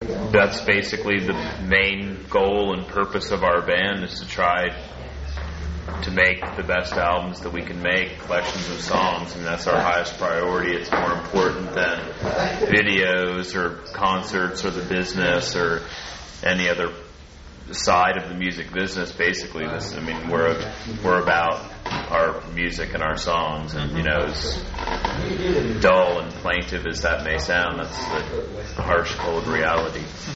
that's basically the main goal and purpose of our band, is to try to make the best albums that we can make, collections of songs, and that's our highest priority. It's more important than videos or concerts or the business or any other side of the music business. Basically, we're about our music and our songs, and as dull and plaintive as that may sound, that's the harsh, cold reality.